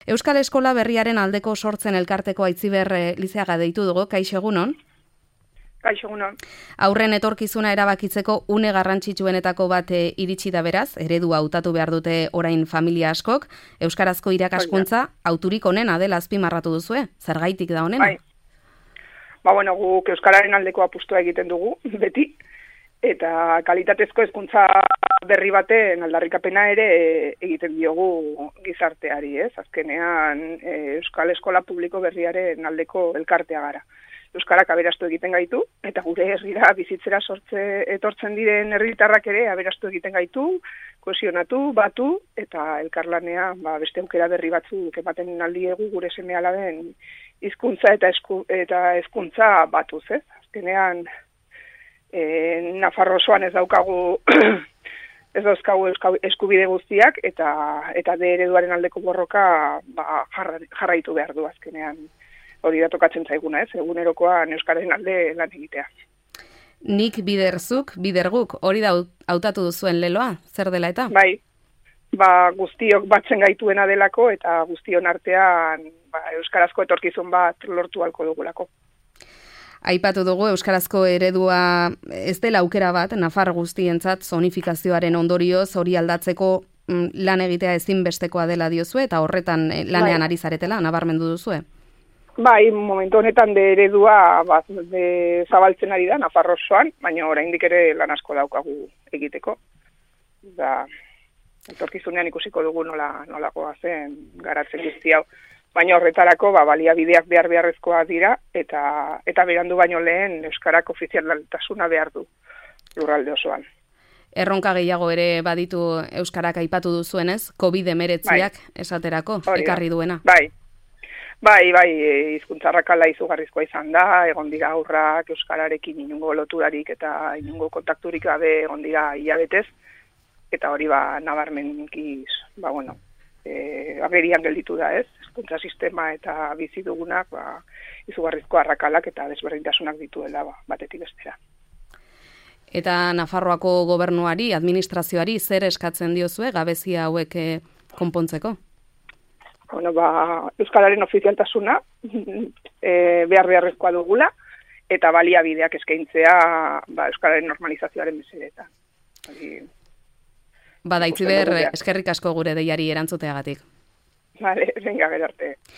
Euskal Eskola Berriaren aldeko sortzen elkarteko Aitziber Lizeaga deitu dugu, kaixo egunon? Kaixo egunon. Aurren etorkizuna erabakitzeko une garrantzitsuenetako bat iritsi da beraz, eredua hautatu behar dute orain familia askok, euskarazko irakaskuntza hauturik onena dela azpimarratu duzue, zergaitik da onena? Bai. Guk euskararen aldeko apustua egiten dugu, beti, eta kalitatezko hezkuntza berri baten aldarrikapena ere egiten diogu gizarteari, ez? Azkenean Euskal Eskola Publiko Berriaren aldeko elkartea gara. Euskarak aberastu egiten gaitu, eta gure herrira bizitzera etortzen diren herritarrak ere aberastu egiten gaitu, kohesionatu, batu, eta elkarlanea beste aukera berri batzuk ematen aldiegu gure seme-alaben hizkuntza eta hezkuntza batuz, ez? Azkenean Nafarro osoan ez dauzkagu eskubide guztiak eta de ereduaren aldeko borroka jarraitu behar du azkenean. Hori da tokatzen zaiguna, ez? Egunerokoan euskararen alde lan egitea. Nik biderzuk, biderguk, hori da hautatu duzuen leloa, zer dela eta? Bai, guztiok batzen gaituena delako eta guztion artean euskarazko etorkizun bat lortu halko dugulako. Aipatu dugu euskarazko eredua ez dela aukera bat, Nafar guztientzat zonifikazioaren ondorioz hori aldatzeko lan egitea ezinbestekoa dela diozue eta horretan lanean ari zaretela, nabarmendu duzue? Bai, momentu honetan de eredua zabaltzen ari da Nafarro osoan, baina oraindik ere lan asko daukagu egiteko. Etorkizunean ikusiko dugu nolakoa zen garatzen guzti hau. Baina horretarako baliabideak beharrezkoak dira eta berandu baino lehen euskarak ofizialtasuna behar du lurralde osoan. Erronka gehiago ere baditu euskarak aipatu duzuenez, COVID-19 esaterako ekarri duena. Bai, hizkuntzarrakala izugarrizkoa izan da, egon dira aurrak euskararekin inongo loturarik eta inongo kontakturik gabe egon dira hilabetez, eta hori nabarmenkiz, agerian gelditu da, ez? Hezkuntza sistema eta bizi dugunak izugarrizko arrakalak eta desberdintasunak dituela batetik bestera. Eta Nafarroako gobernuari, administrazioari zer eskatzen diozue gabezia hauek konpontzeko? Euskararen ofizialtasuna beharrezkoa dugula eta baliabideak eskaintzea euskararen normalizazioaren mesedetan. Aitziber, eskerrik asko gure deiari erantzuteagatik. Vale, venga, gero arte.